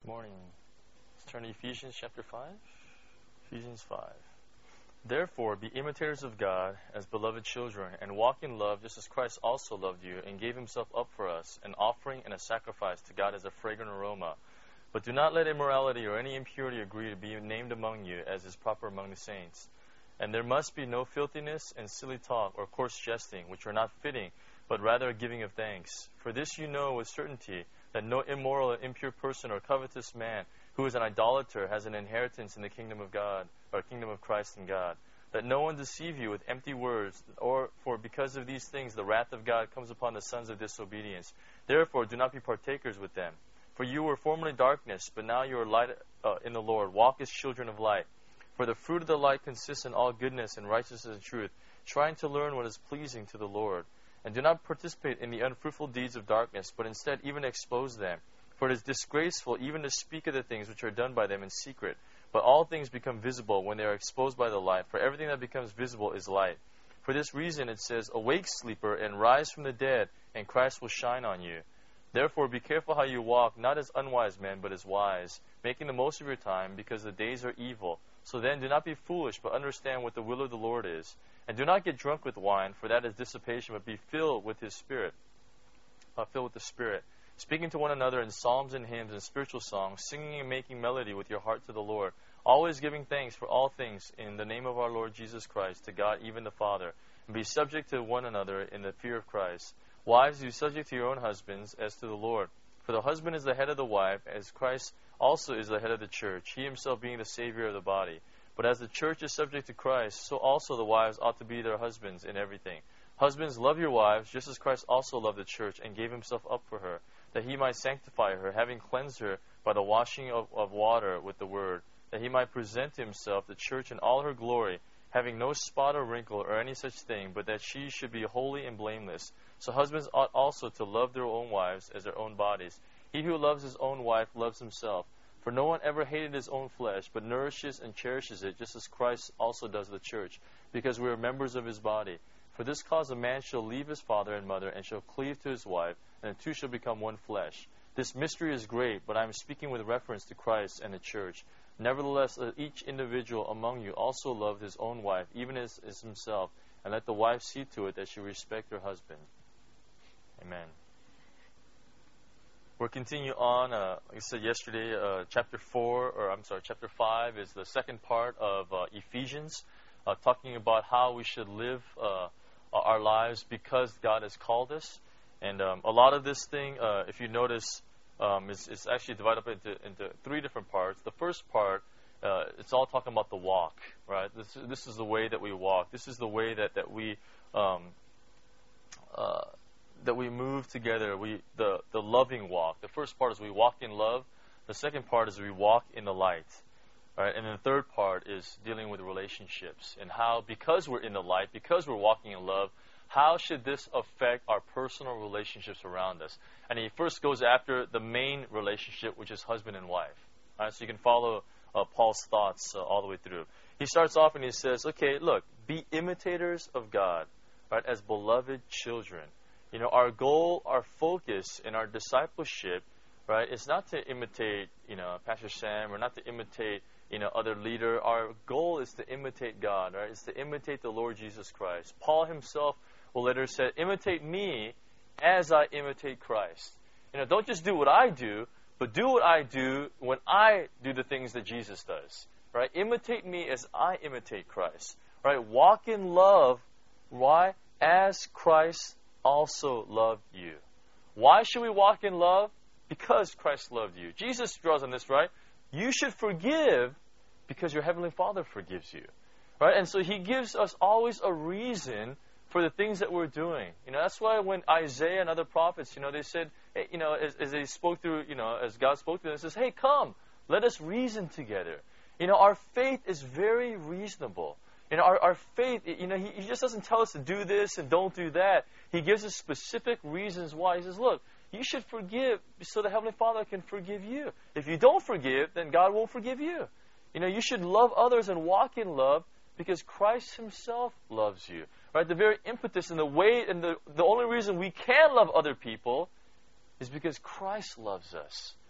Morning. Let's turn to Ephesians chapter 5. Ephesians 5. Therefore, be imitators of God as beloved children, and walk in love just as Christ also loved you and gave himself up for us, an offering and a sacrifice to God as a fragrant aroma. But do not let immorality or any impurity or greed be named among you, as is proper among the saints. And there must be no filthiness and silly talk or coarse jesting, which are not fitting, but rather a giving of thanks. For this you know with certainty, that no immoral or impure person or covetous man who is an idolater has an inheritance in the kingdom of God, or kingdom of Christ and God. That no one deceive you with empty words, for because of these things the wrath of God comes upon the sons of disobedience. Therefore do not be partakers with them. For you were formerly darkness, but now you are light in the Lord. Walk as children of light. For the fruit of the light consists in all goodness and righteousness and truth, trying to learn what is pleasing to the Lord. And do not participate in the unfruitful deeds of darkness, but instead even expose them. For it is disgraceful even to speak of the things which are done by them in secret. But all things become visible when they are exposed by the light, for everything that becomes visible is light. For this reason it says, Awake, sleeper, and rise from the dead, and Christ will shine on you. Therefore be careful how you walk, not as unwise men, but as wise, making the most of your time, because the days are evil. So then do not be foolish, but understand what the will of the Lord is. And do not get drunk with wine, for that is dissipation, but be filled with His Spirit. Filled with the Spirit. Speaking to one another in psalms and hymns and spiritual songs, singing and making melody with your heart to the Lord, always giving thanks for all things in the name of our Lord Jesus Christ, to God even the Father. And be subject to one another in the fear of Christ. Wives, be subject to your own husbands as to the Lord. For the husband is the head of the wife, as Christ also is the head of the church, he himself being the Savior of the body. But as the church is subject to Christ, so also the wives ought to be their husbands in everything. Husbands, love your wives, just as Christ also loved the church and gave himself up for her, that he might sanctify her, having cleansed her by the washing of water with the word, that he might present to himself the church in all her glory, having no spot or wrinkle or any such thing, but that she should be holy and blameless. So husbands ought also to love their own wives as their own bodies. He who loves his own wife loves himself. For no one ever hated his own flesh, but nourishes and cherishes it, just as Christ also does the church, because we are members of his body. For this cause a man shall leave his father and mother, and shall cleave to his wife, and the two shall become one flesh. This mystery is great, but I am speaking with reference to Christ and the church. Nevertheless, let each individual among you also love his own wife, even as himself, and let the wife see to it that she respect her husband. Amen. We'll continue on, like I said yesterday, chapter 5 is the second part of Ephesians, talking about how we should live our lives because God has called us. And a lot of this thing, if you notice, is actually divided up into three different parts. The first part, it's all talking about the walk, right? This is the way that we walk. This is the way that we move together. The loving walk. The first part is we walk in love. The second part is we walk in the light. Right? And then the third part is dealing with relationships and how, because we're in the light, because we're walking in love, how should this affect our personal relationships around us? And he first goes after the main relationship, which is husband and wife. Right? So you can follow Paul's thoughts all the way through. He starts off and he says, okay, look, be imitators of God, right, as beloved children. You know, our goal, our focus in our discipleship, right, is not to imitate, Pastor Sam, or not to imitate, other leader. Our goal is to imitate God, right? It's to imitate the Lord Jesus Christ. Paul himself will later say, imitate me as I imitate Christ. Don't just do what I do, but do what I do when I do the things that Jesus does, right? Imitate me as I imitate Christ, right? Walk in love. Why? As Christ also loved you. Why should we walk in love? Because Christ loved you. Jesus draws on this, right? You should forgive because your Heavenly Father forgives you, right? And so He gives us always a reason for the things that we're doing. That's why when Isaiah and other prophets, they said, hey, as they spoke through, as God spoke to them, it says, hey, come, let us reason together. Our faith is very reasonable. Our faith, He just doesn't tell us to do this and don't do that. He gives us specific reasons why. He says, look, you should forgive so the Heavenly Father can forgive you. If you don't forgive, then God won't forgive you. You should love others and walk in love because Christ Himself loves you. Right? The very impetus and the way and the only reason we can love other people is because Christ loves us.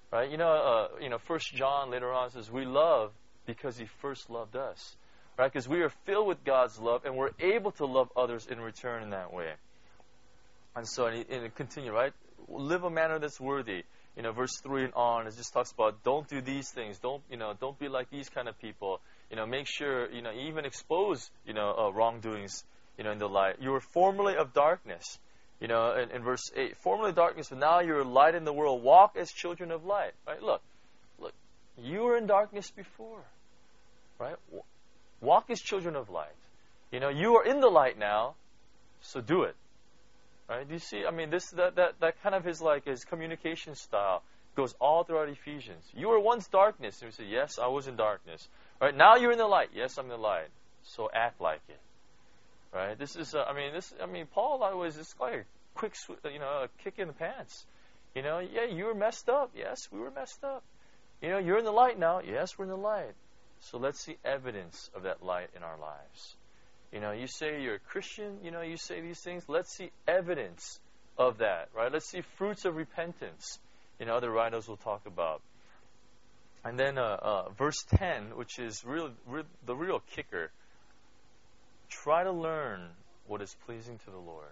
Right? 1 John later on says, we love because He first loved us. Right? Because we are filled with God's love, and we're able to love others in return in that way. And so, and it continue, right? Live a manner that's worthy. Verse 3 and on, it just talks about don't do these things. Don't be like these kind of people. Make sure, even expose, wrongdoings, in the light. You were formerly of darkness. In verse 8, formerly darkness, but now you're light in the world. Walk as children of light. Right? Look, you were in darkness before. Right? Walk as children of light. You are in the light now, so do it. Right? Do you see? I mean, that kind of his communication style goes all throughout Ephesians. You were once darkness, and we say, yes, I was in darkness. Right? Now you're in the light. Yes, I'm in the light. So act like it. Right? This is, Paul always, it's like a quick, a kick in the pants. Yeah, you were messed up. Yes, we were messed up. You're in the light now. Yes, we're in the light. So let's see evidence of that light in our lives. You say you're a Christian, you say these things. Let's see evidence of that, right? Let's see fruits of repentance. Other writers will talk about. And then verse 10, which is the real kicker. Try to learn what is pleasing to the Lord.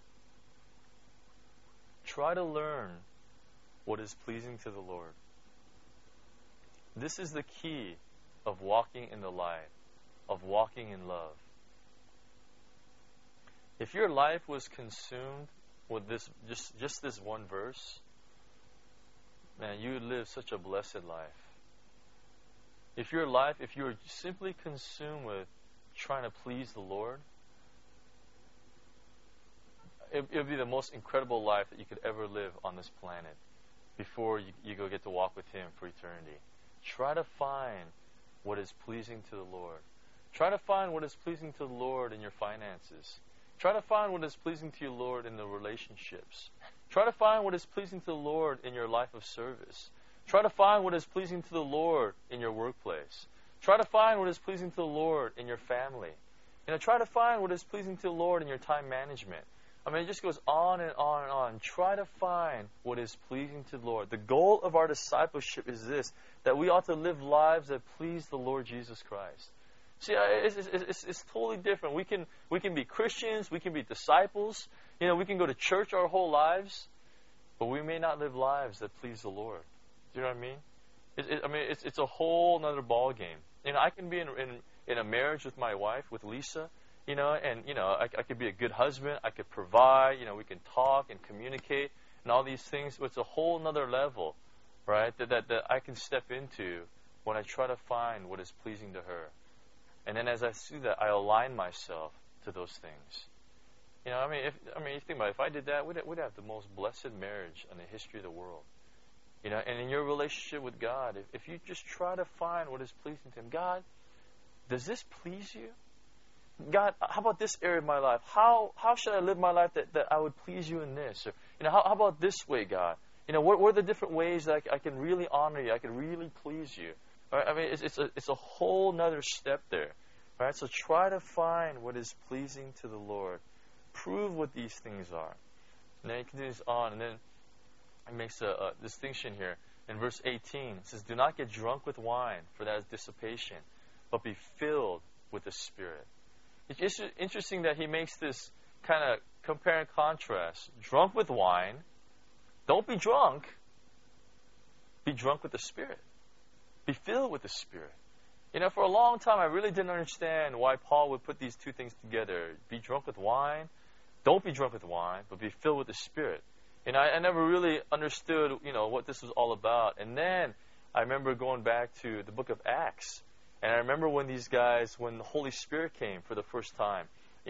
Try to learn what is pleasing to the Lord. This is the key of walking in the light, of walking in love. If your life was consumed with this, just this one verse, man, you would live such a blessed life. If you were simply consumed with trying to please the Lord, it would be the most incredible life that you could ever live on this planet before you go get to walk with Him for eternity. Try to find what is pleasing to the Lord. Try to find what is pleasing to the Lord in your finances. Try to find what is pleasing to you, Lord, in the relationships. Try to find what is pleasing to the Lord in your life of service. Try to find what is pleasing to the Lord in your workplace. Try to find what is pleasing to the Lord in your family. Try to find what is pleasing to the Lord in your time management. I mean, it just goes on and on and on. Try to find what is pleasing to the Lord. The goal of our discipleship is this, that we ought to live lives that please the Lord Jesus Christ. See, it's totally different. We can be Christians, we can be disciples, we can go to church our whole lives, but we may not live lives that please the Lord. Do you know what I mean? It's a whole other ball game. I can be in a marriage with my wife, with Lisa, I could be a good husband, I could provide, we can talk and communicate and all these things, but it's a whole other level, right, that I can step into when I try to find what is pleasing to her. And then as I see that, I align myself to those things. You think about it, if I did that, we'd have the most blessed marriage in the history of the world. And in your relationship with God, if you just try to find what is pleasing to Him, God, does this please you? God, how about this area of my life? How should I live my life that I would please you in this? Or, how about this way, God? What are the different ways that I can really honor you? I can really please you. Right? I mean, it's a whole nother step there. Right? So try to find what is pleasing to the Lord. Prove what these things are. And then he continues on, and then it makes a distinction here. In verse 18, it says, do not get drunk with wine, for that is dissipation, but be filled with the Spirit. It's interesting that he makes this kind of compare and contrast. Drunk with wine, don't be drunk. Be drunk with the Spirit. Be filled with the Spirit. For a long time, I really didn't understand why Paul would put these two things together. Be drunk with wine. Don't be drunk with wine, but be filled with the Spirit. I never really understood, what this was all about. And then I remember going back to the book of Acts. And I remember when these Holy Spirit came for the first time,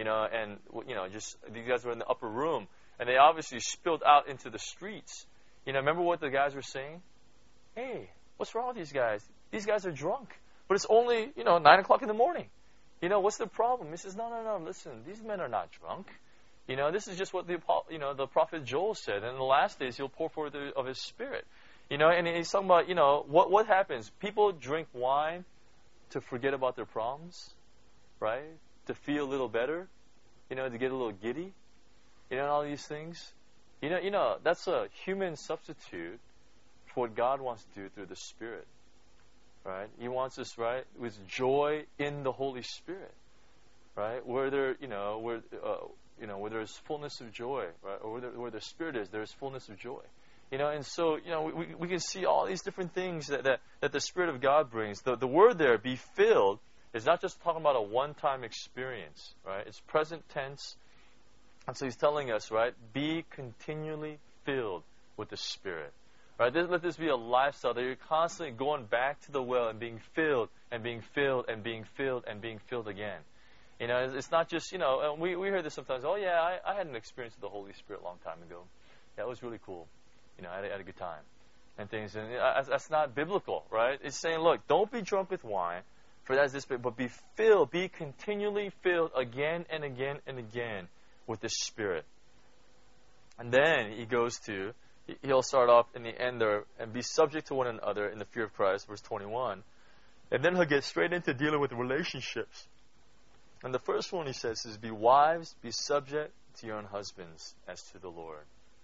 just these guys were in the upper room, and they obviously spilled out into the streets. Remember what the guys were saying? Hey, what's wrong with these guys? These guys are drunk. But it's only, 9 o'clock in the morning. What's the problem? He says, no, listen, these men are not drunk. This is just what the prophet Joel said. And in the last days, He'll pour forth of His Spirit. And he's talking about, what happens? People drink wine to forget about their problems, right? To feel a little better, to get a little giddy, and all these things. That's a human substitute for what God wants to do through the Spirit, right? He wants us, right, with joy in the Holy Spirit, right? Where there, where there is fullness of joy, right? Or where the Spirit is, there is fullness of joy. And so, we can see all these different things that the Spirit of God brings. The word there, be filled, is not just talking about a one-time experience, right? It's present tense. And so he's telling us, right, be continually filled with the Spirit. Right? Let this be a lifestyle that you're constantly going back to the well and being filled and being filled and being filled and being filled again. It's not just, we hear this sometimes, oh yeah, I had an experience with the Holy Spirit a long time ago. Yeah, it was really cool. I had a good time and things. And that's not biblical, right? It's saying, look, don't be drunk with wine, for that is this, but be filled, be continually filled again and again and again with the Spirit. And then he goes to, he'll start off in the end there, and be subject to one another in the fear of Christ, verse 21. And then he'll get straight into dealing with relationships. And the first one he says is, be wives, be subject to your own husbands as to the Lord.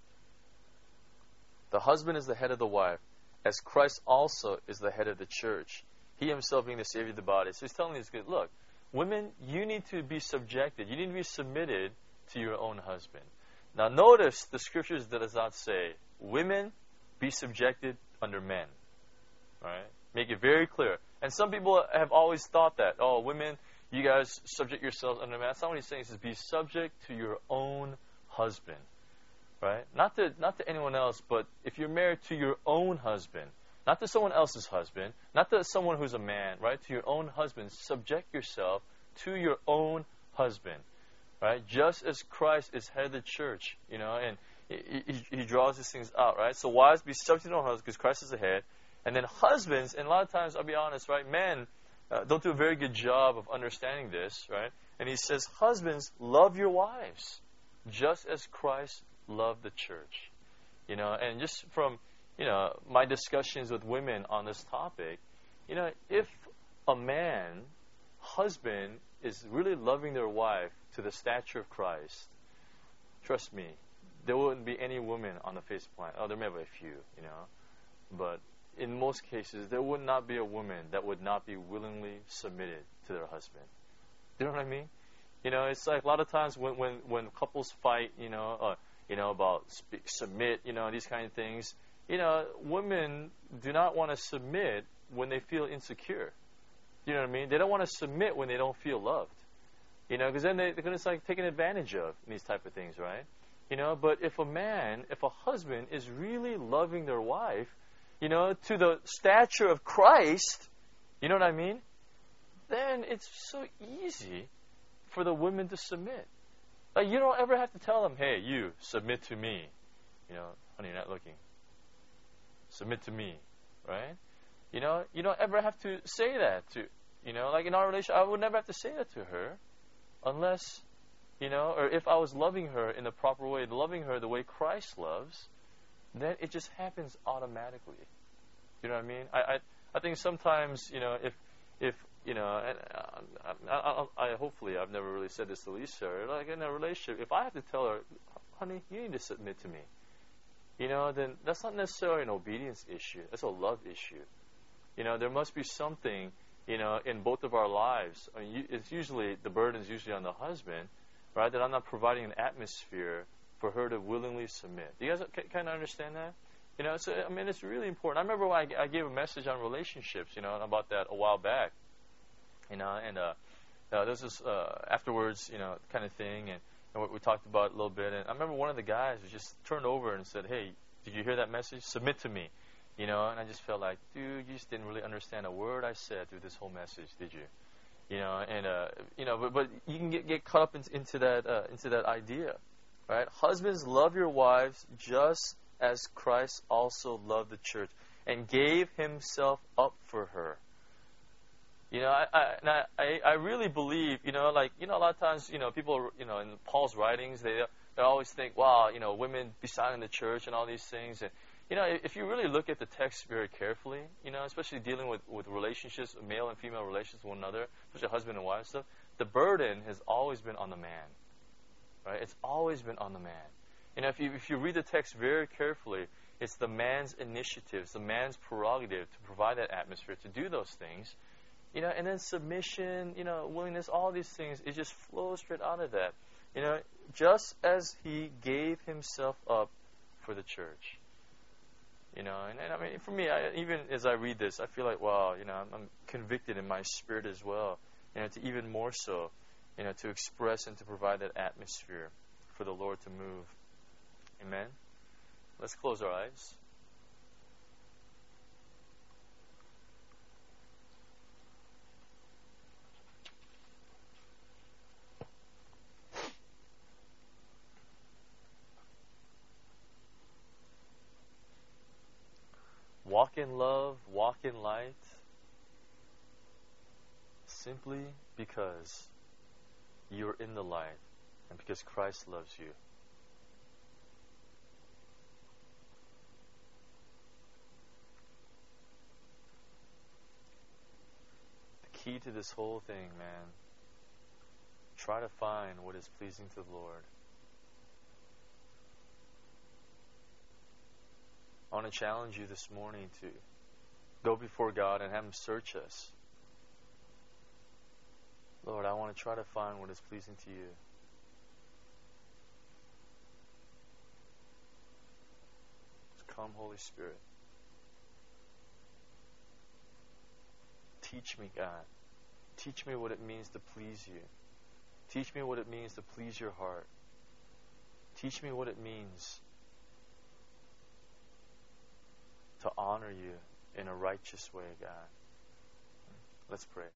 The husband is the head of the wife, as Christ also is the head of the church, he himself being the Savior of the body. So he's telling us, look, women, you need to be subjected. You need to be submitted to your own husband. Now notice the scriptures does not say, women, be subjected under men. Right? Make it very clear. And some people have always thought that, oh, women, you guys subject yourselves under men. That's not what he's saying. He says, be subject to your own husband. Right? Not to anyone else, but if you're married to your own husband, not to someone else's husband, not to someone who's a man, right? To your own husband, subject yourself to your own husband, right? Just as Christ is head of the church, and he draws these things out, right? So wives, be subject to your own husbands because Christ is the head. And then husbands, and a lot of times, I'll be honest, right? Men don't do a very good job of understanding this, right? And he says, husbands, love your wives, just as Christ loved the church. And just from, my discussions with women on this topic, if a husband is really loving their wife to the stature of Christ, trust me, there wouldn't be any woman on the face of the planet. Oh, there may be a few, but in most cases, there would not be a woman that would not be willingly submitted to their husband. You know what I mean? It's like a lot of times when couples fight, about submit, these kind of things. Women do not want to submit when they feel insecure. You know what I mean? They don't want to submit when they don't feel loved. Because then they're going to taken advantage of in these type of things, right? But if a husband is really loving their wife, to the stature of Christ, you know what I mean? Then it's so easy for the women to submit. Like, you don't ever have to tell them, hey, you, submit to me. Honey, you're not looking. Submit to me, right? You don't ever have to say that to, like in our relationship, I would never have to say that to her unless, or if I was loving her in the proper way, loving her the way Christ loves, then it just happens automatically. You know what I mean? I think sometimes, if I hopefully I've never really said this to Lisa, like in a relationship, if I have to tell her, honey, you need to submit to me, then that's not necessarily an obedience issue. That's a love issue. There must be something, in both of our lives. I mean, it's usually, the burden is usually on the husband, right? That I'm not providing an atmosphere for her to willingly submit. Do you guys kind of understand that? So, I mean, it's really important. I remember when I gave a message on relationships, about that a while back, and this is afterwards, kind of thing, and we talked about it a little bit. And I remember one of the guys just turned over and said, hey, did you hear that message? Submit to me. And I just felt like, dude, you just didn't really understand a word I said through this whole message, did you? But you can get caught up into that idea, right? Husbands, love your wives just as Christ also loved the church and gave himself up for her. I really believe, a lot of times, people, in Paul's writings, they always think, wow, women be silent in the church and all these things. And, if you really look at the text very carefully, especially dealing with relationships, male and female relations with one another, especially husband and wife stuff, the burden has always been on the man, right? It's always been on the man. If you read the text very carefully, It's the man's initiative, it's the man's prerogative to provide that atmosphere, to do those things. And then submission, willingness, all these things, it just flows straight out of that. Just as he gave himself up for the church. And I mean, for me, even as I read this, I feel like, wow, I'm convicted in my spirit as well. To even more so, to express and to provide that atmosphere for the Lord to move. Amen? Let's close our eyes. Walk in love, walk in light, simply because you're in the light and because Christ loves you. The key to this whole thing, man, try to find what is pleasing to the Lord. I want to challenge you this morning to go before God and have Him search us. Lord, I want to try to find what is pleasing to you. Come, Holy Spirit. Teach me, God. Teach me what it means to please you. Teach me what it means to please your heart. Teach me what it means to honor you in a righteous way, God. Let's pray.